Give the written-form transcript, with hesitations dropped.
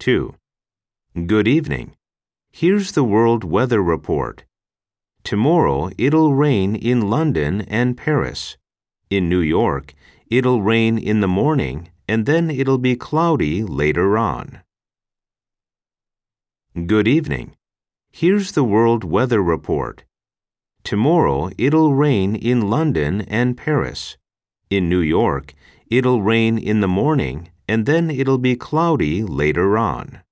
2. Good evening. Here's the world weather report. Tomorrow it'll rain in London and Paris. In New York, it'll rain in the morning and then it'll be cloudy later on. Good evening. Here's the world weather report. Tomorrow it'll rain in London and Paris. In New York, it'll rain in the morning and then it'll be cloudy later on.